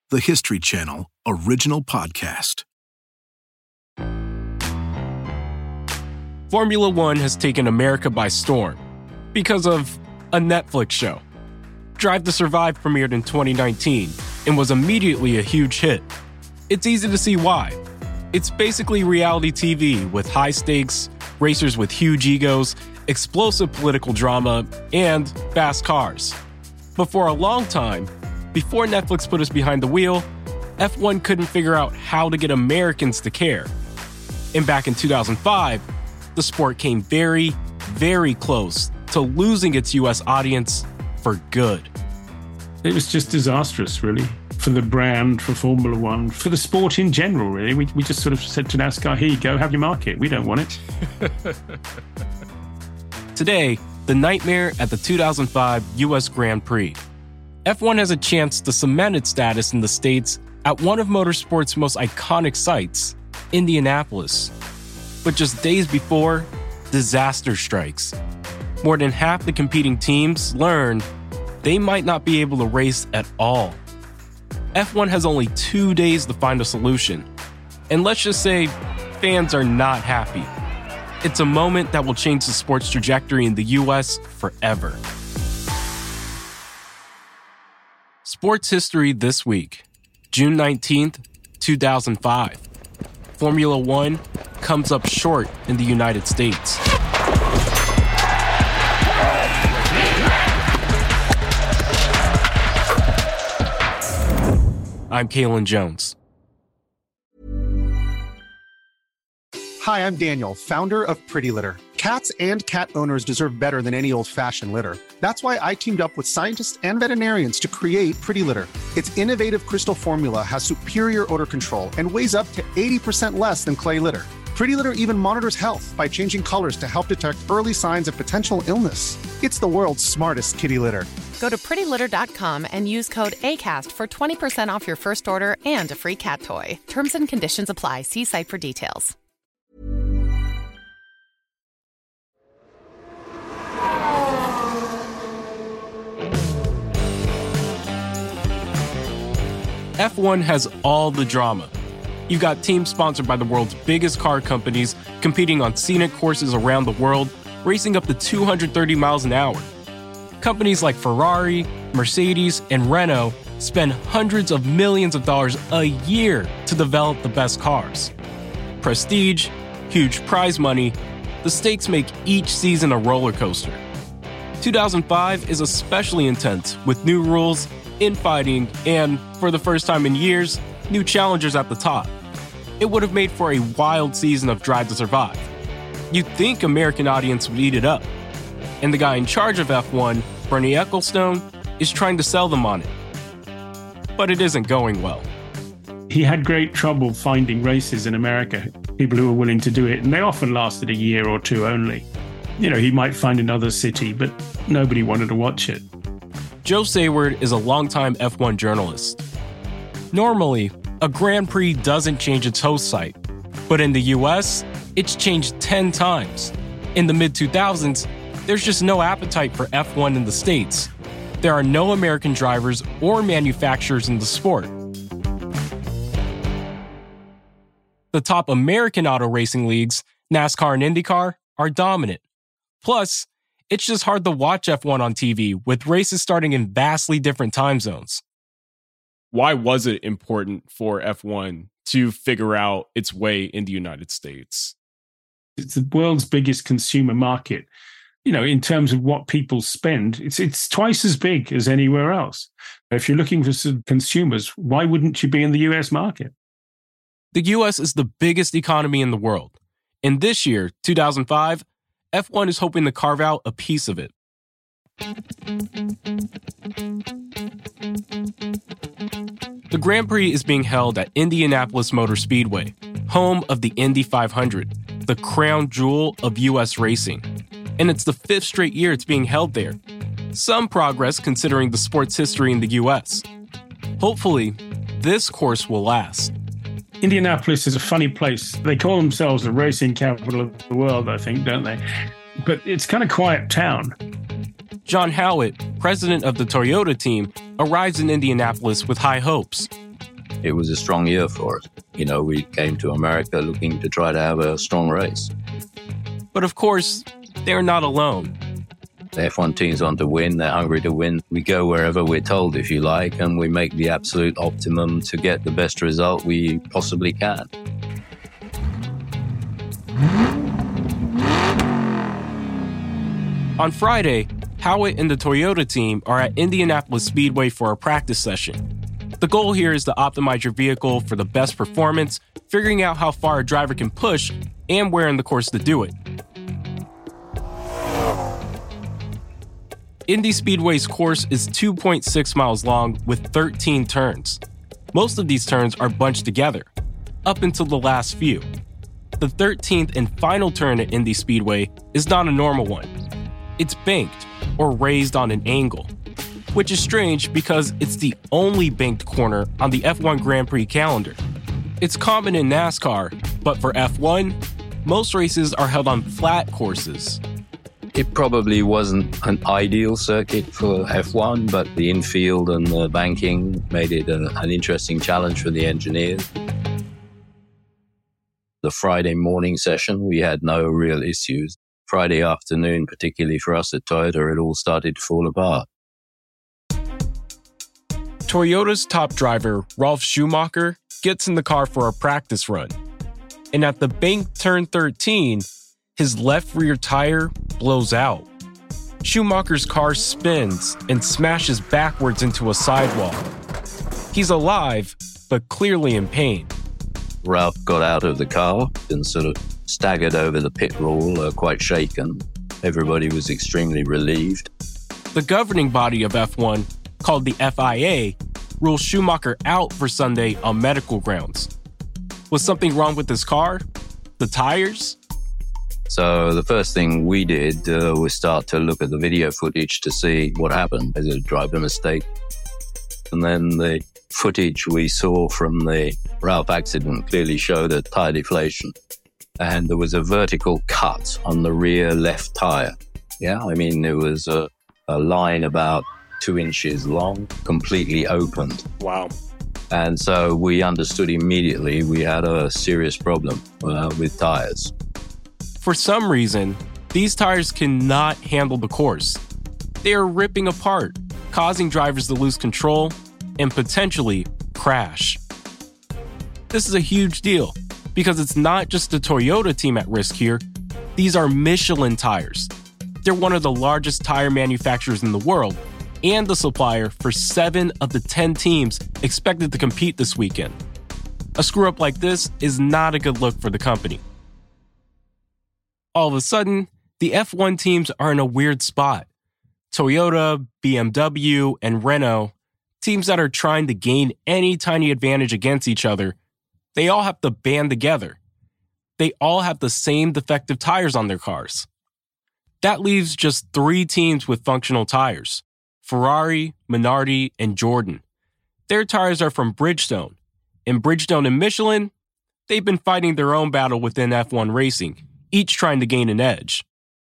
the History Channel original podcast. Formula One has taken America by storm because of a Netflix show. Drive to Survive premiered in 2019 and was immediately a huge hit. It's easy to see why. It's basically reality TV with high stakes, racers with huge egos, explosive political drama, and fast cars. But for a long time, before Netflix put us behind the wheel, F1 couldn't figure out how to get Americans to care. And back in 2005, the sport came very, very close to losing its US audience for good. It was just disastrous, really, for the brand, for Formula One, for the sport in general, really. We just sort of said to NASCAR, here you go, have your market. We don't want it. Today, the nightmare at the 2005 US Grand Prix. F1 has a chance to cement its status in the States at one of motorsport's most iconic sites, Indianapolis. But just days before, disaster strikes. More than half the competing teams learn they might not be able to race at all. F1 has only 2 days to find a solution. And let's just say fans are not happy. It's a moment that will change the sport's trajectory in the US forever. Sports history this week, June 19th, 2005. Formula One comes up short in the United States. I'm Kalen Jones. Hi, I'm Daniel, founder of Pretty Litter. Cats and cat owners deserve better than any old-fashioned litter. That's why I teamed up with scientists and veterinarians to create Pretty Litter. Its innovative crystal formula has superior odor control and weighs up to 80% less than clay litter. Pretty Litter even monitors health by changing colors to help detect early signs of potential illness. It's the world's smartest kitty litter. Go to prettylitter.com and use code ACAST for 20% off your first order and a free cat toy. Terms and conditions apply. See site for details. F1 has all the drama. You've got teams sponsored by the world's biggest car companies competing on scenic courses around the world, racing up to 230 miles an hour. Companies like Ferrari, Mercedes, and Renault spend hundreds of millions of dollars a year to develop the best cars. Prestige, huge prize money, the stakes make each season a roller coaster. 2005 is especially intense with new rules, infighting, and, for the first time in years, new challengers at the top. It would have made for a wild season of Drive to Survive. You'd think American audience would eat it up. And the guy in charge of F1, Bernie Ecclestone, is trying to sell them on it. But it isn't going well. He had great trouble finding races in America, people who were willing to do it, and they often lasted a year or two only. You know, he might find another city, but nobody wanted to watch it. Joe Sayward is a longtime F1 journalist. Normally, a Grand Prix doesn't change its host site, but in the US, it's changed 10 times. In the mid-2000s, there's just no appetite for F1 in the States. There are no American drivers or manufacturers in the sport. The top American auto racing leagues, NASCAR and IndyCar, are dominant. Plus, it's just hard to watch F1 on TV with races starting in vastly different time zones. Why was it important for F1 to figure out its way in the United States? It's the world's biggest consumer market. You know, in terms of what people spend, it's twice as big as anywhere else. If you're looking for some consumers, why wouldn't you be in the US market? The US is the biggest economy in the world. And this year, 2005, F1 is hoping to carve out a piece of it. The Grand Prix is being held at Indianapolis Motor Speedway, home of the Indy 500, the crown jewel of U.S. racing. And it's the 5th straight year it's being held there. Some progress considering the sport's history in the U.S. Hopefully, this course will last. Indianapolis is a funny place. They call themselves the racing capital of the world, I think, don't they? But it's kind of quiet town. John Howett, president of the Toyota team, arrives in Indianapolis with high hopes. it was a strong year for us. We came to America looking to try to have a strong race. But of course, they're not alone. The F1 teams want to win. They're hungry to win. We go wherever we're told, if you like, and we make the absolute optimum to get the best result we possibly can. On Friday, Howitt and the Toyota team are at Indianapolis Speedway for a practice session. The goal here is to optimize your vehicle for the best performance, figuring out how far a driver can push and where in the course to do it. Indy Speedway's course is 2.6 miles long with 13 turns. Most of these turns are bunched together, up until the last few. The 13th and final turn at Indy Speedway is not a normal one. It's banked, or raised on an angle, which is strange because it's the only banked corner on the F1 Grand Prix calendar. It's common in NASCAR, but for F1, most races are held on flat courses. It probably wasn't an ideal circuit for F1, but the infield and the banking made it an interesting challenge for the engineers. The Friday morning session, we had no real issues. Friday afternoon, particularly for us at Toyota, it all started to fall apart. Toyota's top driver, Ralf Schumacher, gets in the car for a practice run. And at the banked turn 13, his left rear tire blows out. Schumacher's car spins and smashes backwards into a sidewall. He's alive, but clearly in pain. Ralf got out of the car and sort of staggered over the pit wall, quite shaken. Everybody was extremely relieved. The governing body of F1, called the FIA, ruled Schumacher out for Sunday on medical grounds. Was something wrong with his car? The tires? So the first thing we did was start to look at the video footage to see what happened. Is it a driver mistake? And then the footage we saw from the Ralf accident clearly showed a tire deflation. And there was a vertical cut on the rear left tire. Yeah, I mean, there was a line about 2 inches long, completely opened. Wow. And so we understood immediately we had a serious problem with tires. For some reason, these tires cannot handle the course. They are ripping apart, causing drivers to lose control and potentially crash. This is a huge deal because it's not just the Toyota team at risk here. These are Michelin tires. They're one of the largest tire manufacturers in the world and the supplier for 7 of the 10 teams expected to compete this weekend. A screw-up like this is not a good look for the company. All of a sudden, the F1 teams are in a weird spot. Toyota, BMW, and Renault, teams that are trying to gain any tiny advantage against each other, they all have to band together. They all have the same defective tires on their cars. That leaves just 3 teams with functional tires: Ferrari, Minardi, and Jordan. Their tires are from Bridgestone. And Bridgestone and Michelin, they've been fighting their own battle within F1 racing, each trying to gain an edge.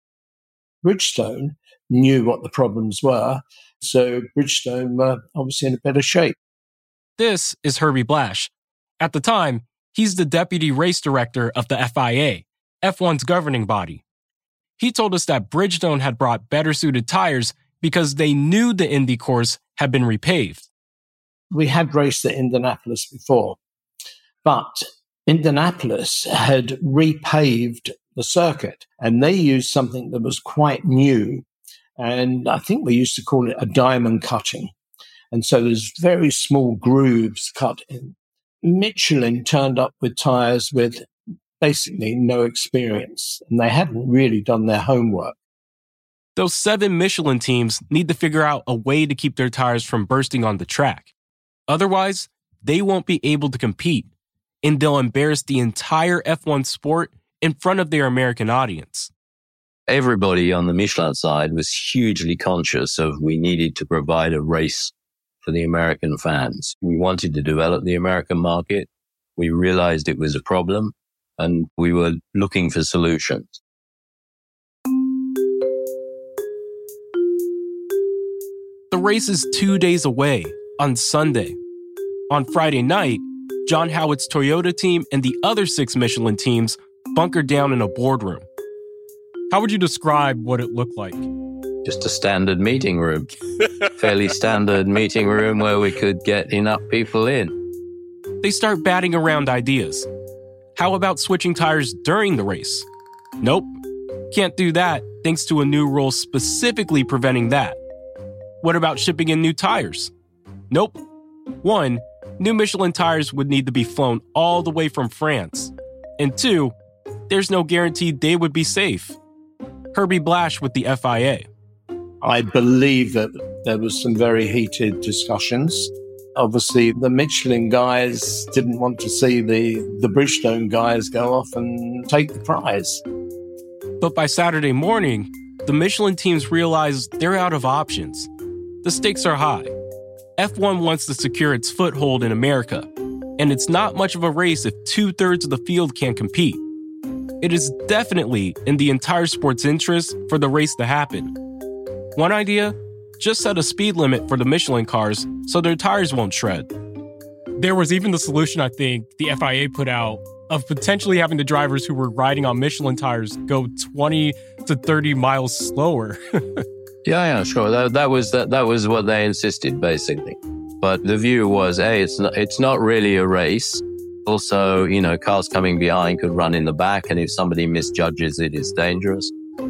Bridgestone knew what the problems were, so Bridgestone were obviously in a better shape. This is Herbie Blash. At the time, he's the deputy race director of the FIA, F1's governing body. He told us that Bridgestone had brought better suited tires because they knew the Indy course had been repaved. We had raced at Indianapolis before, but Indianapolis had repaved the circuit, and they used something that was quite new, and I think we used to call it a diamond cutting. And so there's very small grooves cut in. Michelin turned up with tires with basically no experience, and they hadn't really done their homework. Those 7 Michelin teams need to figure out a way to keep their tires from bursting on the track. Otherwise, they won't be able to compete, and they'll embarrass the entire F1 sport in front of their American audience. Everybody on the Michelin side was hugely conscious of we needed to provide a race for the American fans. We wanted to develop the American market. We realized it was a problem, and we were looking for solutions. The race is 2 days away, on Sunday. On Friday night, John Howitt's Toyota team and the other 6 Michelin teams bunkered down in a boardroom. How would you describe what it looked like? Just a standard meeting room. Fairly standard meeting room where we could get enough people in. They start batting around ideas. How about switching tires during the race? Nope. Can't do that thanks to a new rule specifically preventing that. What about shipping in new tires? Nope. 1, new Michelin tires would need to be flown all the way from France. And 2, there's no guarantee they would be safe. Herbie Blash with the FIA. I believe that there was some very heated discussions. Obviously, the Michelin guys didn't want to see the Bridgestone guys go off and take the prize. But by Saturday morning, the Michelin teams realize they're out of options. The stakes are high. F1 wants to secure its foothold in America, and it's not much of a race if 2/3 of the field can't compete. It is definitely in the entire sport's interest for the race to happen. One idea? Just set a speed limit for the Michelin cars so their tires won't shred. There was even the solution, I think, the FIA put out of potentially having the drivers who were riding on Michelin tires go 20 to 30 miles slower. Yeah, sure. That was what they insisted, basically. But the view was, it's not really a race. Also, cars coming behind could run in the back, and if somebody misjudges it, it's dangerous.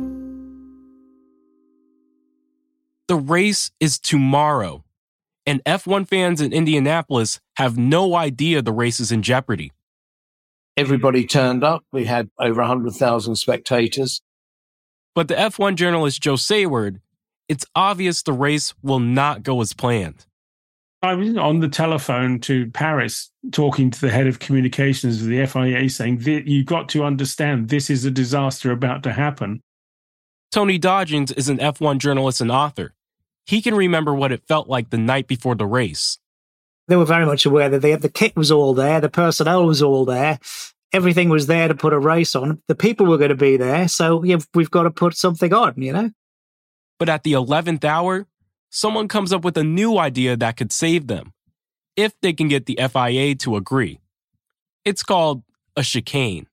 The race is tomorrow, and F1 fans in Indianapolis have no idea the race is in jeopardy. Everybody turned up. We had over 100,000 spectators. But the F1 journalist Joe Sayward, it's obvious the race will not go as planned. I was on the telephone to Paris talking to the head of communications of the FIA saying, you've got to understand this is a disaster about to happen. Tony Dodgens is an F1 journalist and author. He can remember what it felt like the night before the race. They were very much aware that the kit was all there, the personnel was all there, everything was there to put a race on. The people were going to be there, so we've got to put something on, But at the 11th hour, someone comes up with a new idea that could save them, if they can get the FIA to agree. It's called a chicane.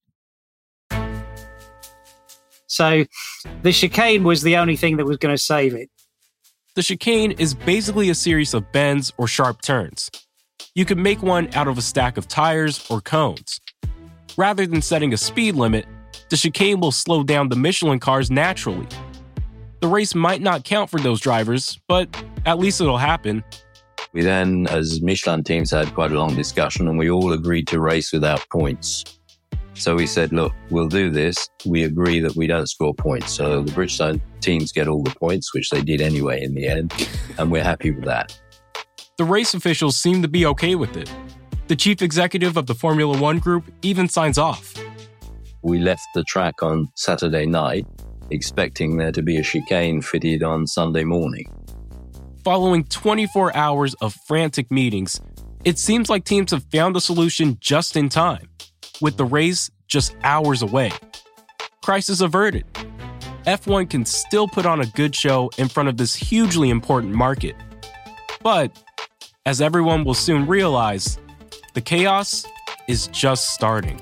So the chicane was the only thing that was going to save it. The chicane is basically a series of bends or sharp turns. You can make one out of a stack of tires or cones. Rather than setting a speed limit, the chicane will slow down the Michelin cars naturally. The race might not count for those drivers, but at least it'll happen. We then, as Michelin teams, had quite a long discussion, and we all agreed to race without points. So we said, look, we'll do this. We agree that we don't score points. So the Bridgestone teams get all the points, which they did anyway in the end, and we're happy with that. The race officials seem to be okay with it. The chief executive of the Formula One group even signs off. We left the track on Saturday night, expecting there to be a chicane fitted on Sunday morning. Following 24 hours of frantic meetings, it seems like teams have found a solution just in time, with the race just hours away. Crisis averted. F1 can still put on a good show in front of this hugely important market. But, as everyone will soon realize, the chaos is just starting.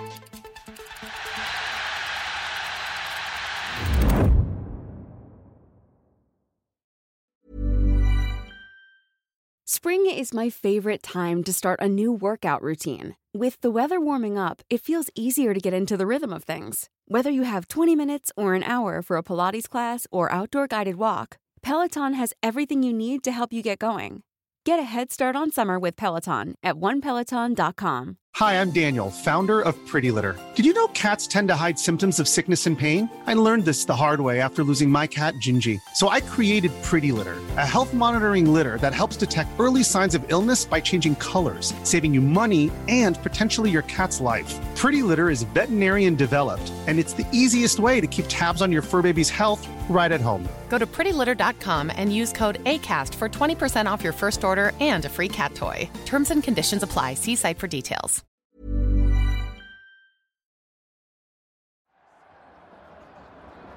Spring is my favorite time to start a new workout routine. With the weather warming up, it feels easier to get into the rhythm of things. Whether you have 20 minutes or an hour for a Pilates class or outdoor guided walk, Peloton has everything you need to help you get going. Get a head start on summer with Peloton at onepeloton.com. Hi, I'm Daniel, founder of Pretty Litter. Did you know cats tend to hide symptoms of sickness and pain? I learned this the hard way after losing my cat, Gingy. So I created Pretty Litter, a health monitoring litter that helps detect early signs of illness by changing colors, saving you money and potentially your cat's life. Pretty Litter is veterinarian developed, and it's the easiest way to keep tabs on your fur baby's health right at home. Go to prettylitter.com and use code ACAST for 20% off your first order and a free cat toy. Terms and conditions apply. See site for details.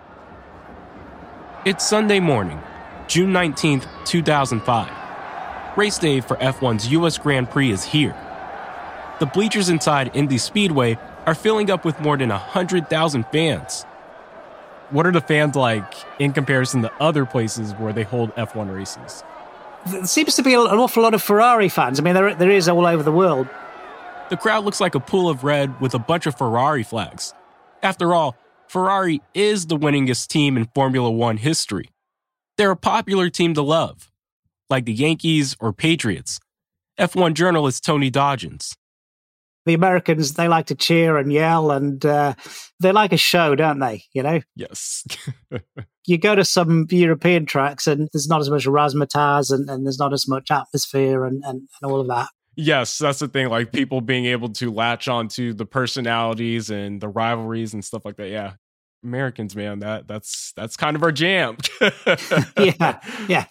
It's Sunday morning, June 19th, 2005. Race day for F1's US Grand Prix is here. The bleachers inside Indy Speedway are filling up with more than 100,000 fans. What are the fans like in comparison to other places where they hold F1 races? There seems to be an awful lot of Ferrari fans. I mean, there is all over the world. The crowd looks like a pool of red with a bunch of Ferrari flags. After all, Ferrari is the winningest team in Formula One history. They're a popular team to love, like the Yankees or Patriots. F1 journalist Tony Dodgens. The Americans, they like to cheer and yell, and they like a show, don't they? You know? Yes. You go to some European tracks and there's not as much razzmatazz and there's not as much atmosphere and all of that. Yes, that's the thing. Like people being able to latch onto the personalities and the rivalries and stuff like that. Yeah. Americans, man, that's kind of our jam. Yeah.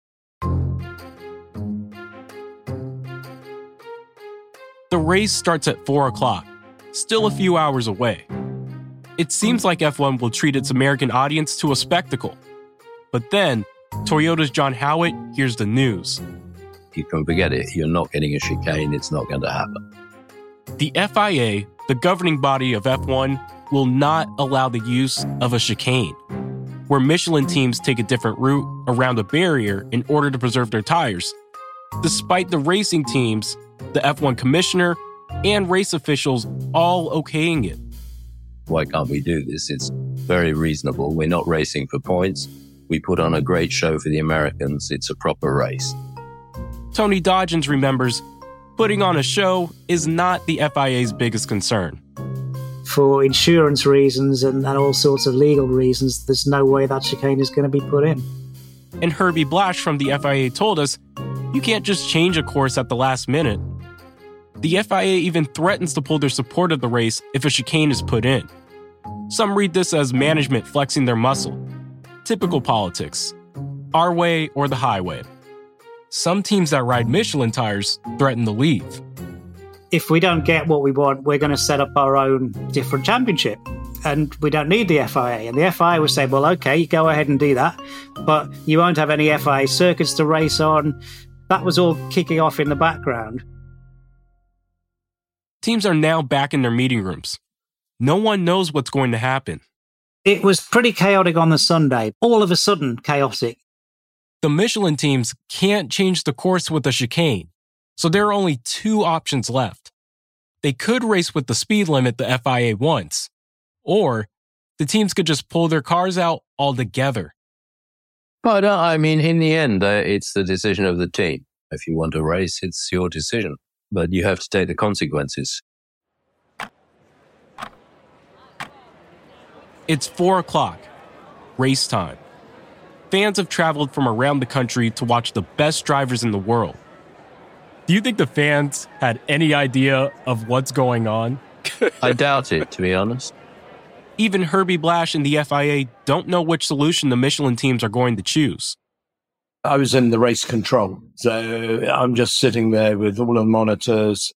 The race starts at 4 o'clock, still a few hours away. It seems like F1 will treat its American audience to a spectacle. But then, Toyota's John Howett hears the news. You can forget it. You're not getting a chicane. It's not going to happen. The FIA, the governing body of F1, will not allow the use of a chicane, where Michelin teams take a different route around a barrier in order to preserve their tires. Despite the racing teams, the F1 commissioner, and race officials all okaying it. Why can't we do this? It's very reasonable. We're not racing for points. We put on a great show for the Americans. It's a proper race. Tony Dodgens remembers, putting on a show is not the FIA's biggest concern. For insurance reasons and all sorts of legal reasons, there's no way that chicane is going to be put in. And Herbie Blash from the FIA told us, you can't just change a course at the last minute. The FIA even threatens to pull their support of the race if a chicane is put in. Some read this as management flexing their muscle. Typical politics. Our way or the highway. Some teams that ride Michelin tires threaten to leave. If we don't get what we want, we're going to set up our own different championship. And we don't need the FIA. And the FIA will say, well, okay, you go ahead and do that, but you won't have any FIA circuits to race on. That was all kicking off in the background. Teams are now back in their meeting rooms. No one knows what's going to happen. It was pretty chaotic on the Sunday. All of a sudden, chaotic. The Michelin teams can't change the course with a chicane, so there are only two options left. They could race with the speed limit the FIA wants, or the teams could just pull their cars out altogether. But in the end, it's the decision of the team. If you want to race, it's your decision. But you have to take the consequences. It's 4 o'clock, race time. Fans have traveled from around the country to watch the best drivers in the world. Do you think the fans had any idea of what's going on? I doubt it, to be honest. Even Herbie Blash and the FIA don't know which solution the Michelin teams are going to choose. I was in the race control, so I'm just sitting there with all the monitors.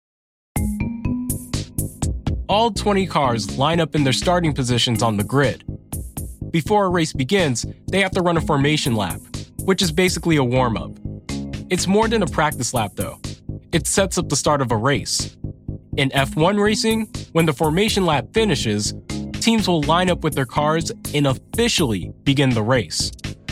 All 20 cars line up in their starting positions on the grid. Before a race begins, they have to run a formation lap, which is basically a warm-up. It's more than a practice lap, though. It sets up the start of a race. In F1 racing, when the formation lap finishes, teams will line up with their cars and officially begin the race.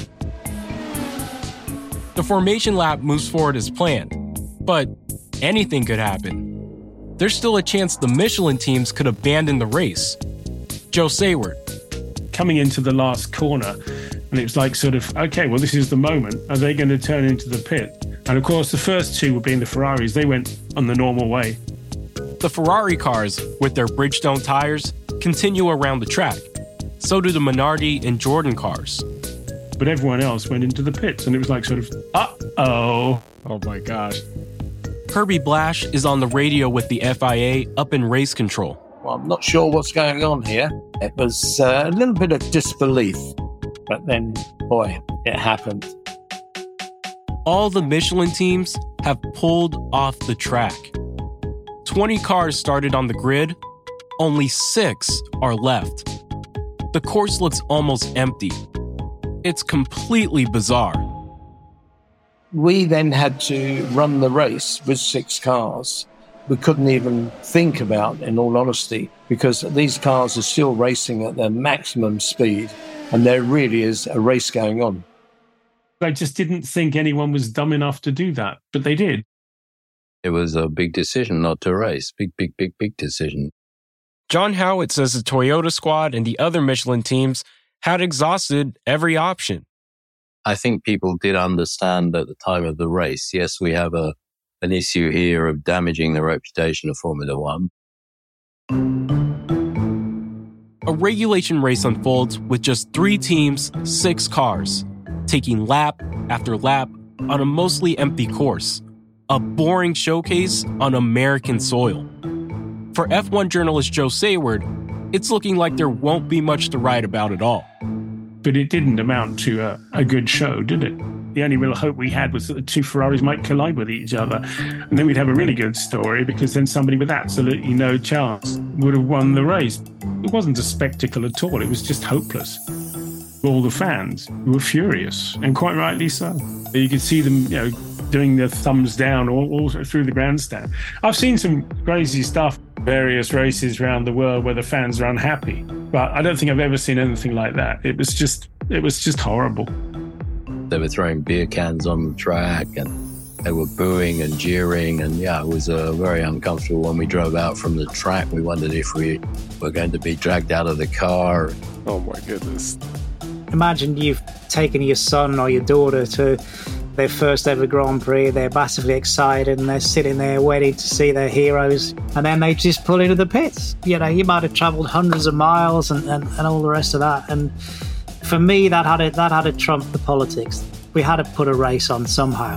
The formation lap moves forward as planned, but anything could happen. There's still a chance the Michelin teams could abandon the race. Joe Sayward. Coming into the last corner, and it was like sort of, okay, well, this is the moment. Are they going to turn into the pit? And of course, the first two were being the Ferraris. They went on the normal way. The Ferrari cars, with their Bridgestone tires, continue around the track. So do the Minardi and Jordan cars. But everyone else went into the pits, and it was like sort of, uh-oh. Oh my gosh. Herbie Blash is on the radio with the FIA up in race control. Well, I'm not sure what's going on here. It was a little bit of disbelief, but then, boy, it happened. All the Michelin teams have pulled off the track. 20 cars started on the grid, only 6 are left. The course looks almost empty. It's completely bizarre. We then had to run the race with 6 cars. We couldn't even think about, in all honesty, because these cars are still racing at their maximum speed, and there really is a race going on. I just didn't think anyone was dumb enough to do that, but they did. It was a big decision not to race. Big decision. John Howett says the Toyota squad and the other Michelin teams had exhausted every option. I think people did understand at the time of the race, yes, we have an issue here of damaging the reputation of Formula One. A regulation race unfolds with just 3 teams, 6 cars, taking lap after lap on a mostly empty course. A boring showcase on American soil. For F1 journalist Joe Sayward, it's looking like there won't be much to write about at all. But it didn't amount to a good show, did it? The only real hope we had was that the 2 Ferraris might collide with each other. And then we'd have a really good story, because then somebody with absolutely no chance would have won the race. It wasn't a spectacle at all. It was just hopeless. All the fans were furious, and quite rightly so. You could see them, doing the thumbs down all through the grandstand. I've seen some crazy stuff, various races around the world where the fans are unhappy, but I don't think I've ever seen anything like that. It was just horrible. They were throwing beer cans on the track, and they were booing and jeering, and it was very uncomfortable. When we drove out from the track, we wondered if we were going to be dragged out of the car. Oh my goodness. Imagine you've taken your son or your daughter to their first ever Grand Prix, they're massively excited and they're sitting there waiting to see their heroes, and then they just pull into the pits. You might have travelled hundreds of miles and all the rest of that. And for me, that had to trump the politics. We had to put a race on somehow.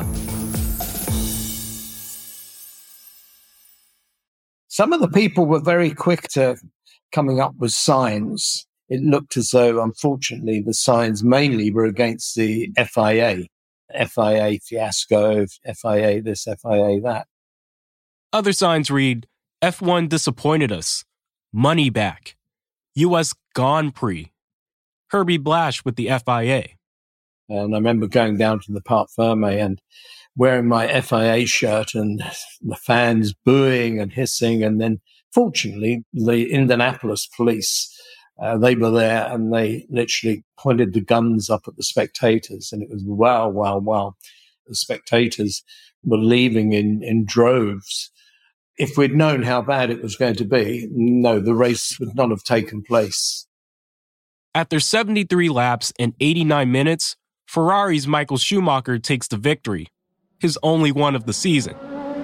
Some of the people were very quick to coming up with signs. It looked as though, unfortunately, the signs mainly were against the FIA. FIA fiasco, FIA this, FIA that. Other signs read, F1 disappointed us. Money back. US Grand Prix. Herbie Blash with the FIA. And I remember going down to the Parc Ferme and wearing my FIA shirt and the fans booing and hissing. And then, fortunately, the Indianapolis police, they were there and they literally pointed the guns up at the spectators. And it was wow. The spectators were leaving in droves. If we'd known how bad it was going to be, no, the race would not have taken place. After 73 laps and 89 minutes, Ferrari's Michael Schumacher takes the victory, his only one of the season.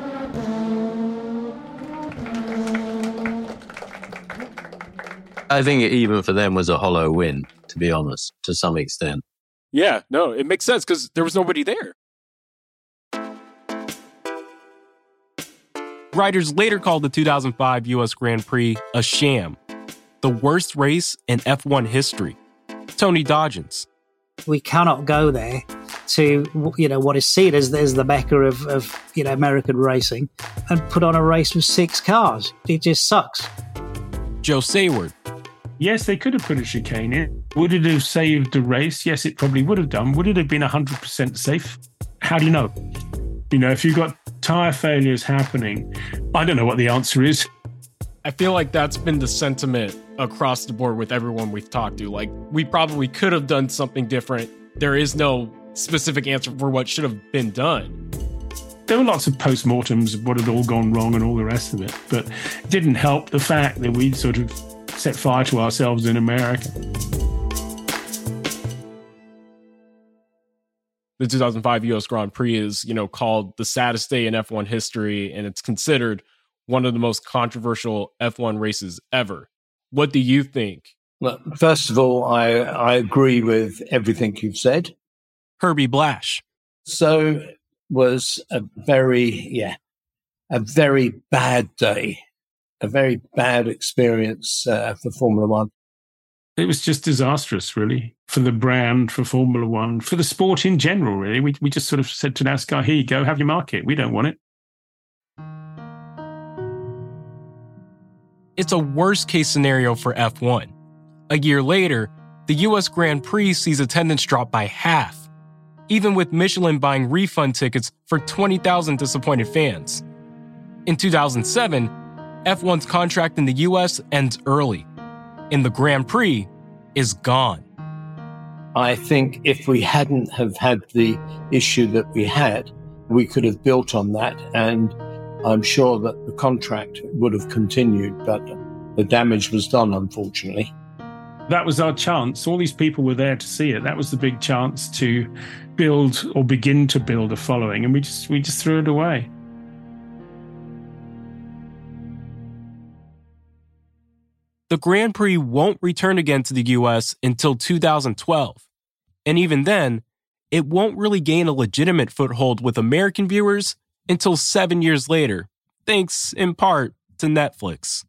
I think it even for them was a hollow win, to be honest, to some extent. Yeah, no, it makes sense because there was nobody there. Writers later called the 2005 US Grand Prix a sham, the worst race in F1 history. Tony Dodgens. We cannot go there to, what is seen as the mecca of American racing and put on a race with 6 cars. It just sucks. Joe Sayward. Yes, they could have put a chicane in. Would it have saved the race? Yes, it probably would have done. Would it have been 100% safe? How do you know? If you've got tyre failures happening, I don't know what the answer is. I feel like that's been the sentiment across the board with everyone we've talked to. Like, we probably could have done something different. There is no specific answer for what should have been done. There were lots of post-mortems of what had all gone wrong and all the rest of it, but it didn't help the fact that we'd sort of set fire to ourselves in America. The 2005 US Grand Prix is, called the saddest day in F1 history, and it's considered one of the most controversial F1 races ever. What do you think? Well, first of all, I agree with everything you've said. Herbie Blash. So was a very bad day, a very bad experience for Formula One. It was just disastrous, really, for the brand, for Formula One, for the sport in general, really. We just sort of said to NASCAR, here you go, have your market. We don't want it. It's a worst-case scenario for F1. A year later, the US Grand Prix sees attendance drop by half. even with Michelin buying refund tickets for 20,000 disappointed fans. In 2007, F1's contract in the US ends early, and the Grand Prix is gone. I think if we hadn't have had the issue that we had, we could have built on that, and I'm sure that the contract would have continued, but the damage was done, unfortunately. That was our chance. All these people were there to see it. That was the big chance to build or begin to build a following, and we just threw it away. The Grand Prix won't return again to the US until 2012. And even then, it won't really gain a legitimate foothold with American viewers until 7 years later, thanks in part to Netflix.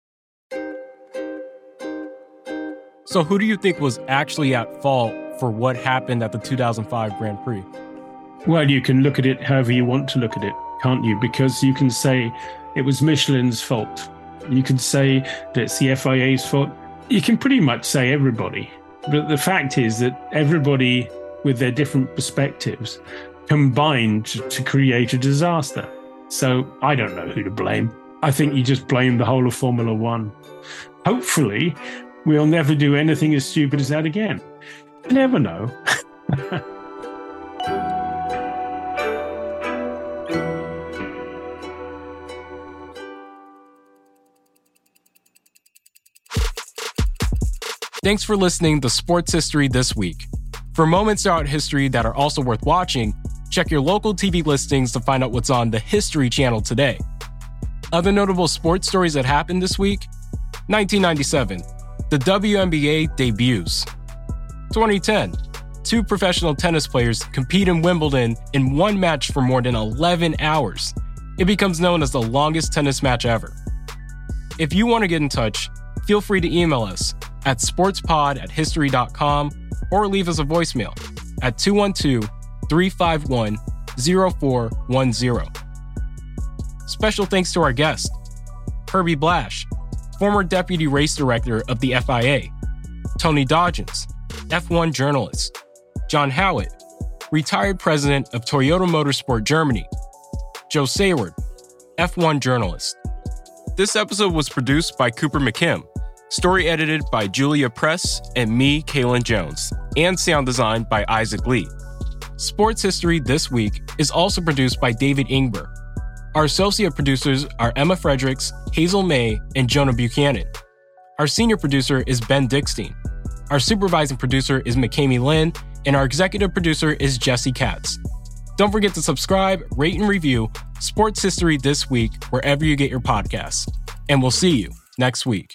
So who do you think was actually at fault for what happened at the 2005 Grand Prix? Well, you can look at it however you want to look at it, can't you? Because you can say it was Michelin's fault. You can say that it's the FIA's fault. You can pretty much say everybody. But the fact is that everybody with their different perspectives combined to create a disaster. So I don't know who to blame. I think you just blame the whole of Formula One. Hopefully, we'll never do anything as stupid as that again. You never know. Thanks for listening to Sports History This Week. For moments throughout history that are also worth watching, check your local TV listings to find out what's on the History Channel today. Other notable sports stories that happened this week: 1997, the WNBA debuts. 2010, 2 professional tennis players compete in Wimbledon in one match for more than 11 hours. It becomes known as the longest tennis match ever. If you want to get in touch, feel free to email us at sportspod@history.com or leave us a voicemail at 212-351-0410. Special thanks to our guest, Herbie Blash, former deputy race director of the FIA, Tony Dodgens, F1 journalist, John Howitt, retired president of Toyota Motorsport Germany, Joe Sayward, F1 journalist. This episode was produced by Cooper McKim, story edited by Julia Press and me, Kalen Jones, and sound designed by Isaac Lee. Sports History This Week is also produced by David Ingber. Our associate producers are Emma Fredericks, Hazel May, and Jonah Buchanan. Our senior producer is Ben Dickstein. Our supervising producer is McKamey Lynn, and our executive producer is Jesse Katz. Don't forget to subscribe, rate, and review Sports History This Week wherever you get your podcasts. And we'll see you next week.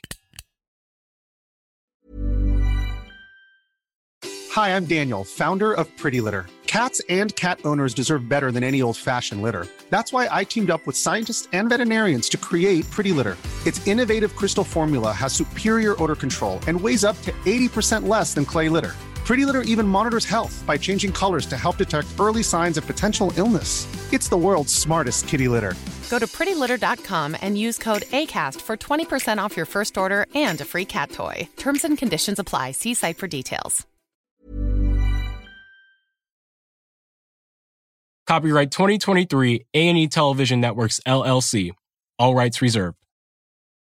Hi, I'm Daniel, founder of Pretty Litter. Cats and cat owners deserve better than any old-fashioned litter. That's why I teamed up with scientists and veterinarians to create Pretty Litter. Its innovative crystal formula has superior odor control and weighs up to 80% less than clay litter. Pretty Litter even monitors health by changing colors to help detect early signs of potential illness. It's the world's smartest kitty litter. Go to prettylitter.com and use code ACAST for 20% off your first order and a free cat toy. Terms and conditions apply. See site for details. Copyright 2023 A&E Television Networks, LLC. All rights reserved.